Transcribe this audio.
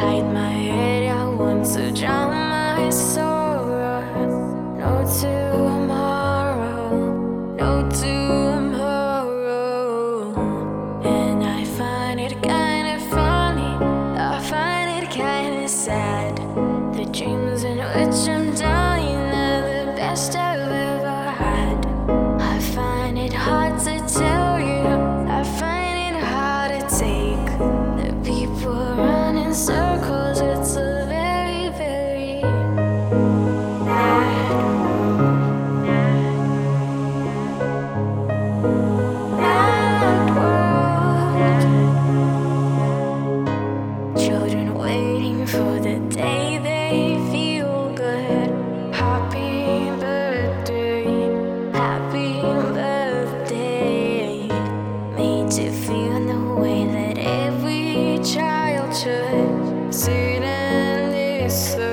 hide my head, I want to drown my sorrow. No tomorrow, no tomorrow. And I find it kinda funny, I find it kinda sad. The dreams in which I'm dying are the best I've ever had. I find it hard to tell you, I find it hard to take. The people run in circles, it's a very, very mad world. Children waiting for the day they feel good. Happy birthday, happy birthday. Made to feel the way that every child should. Sit and listen.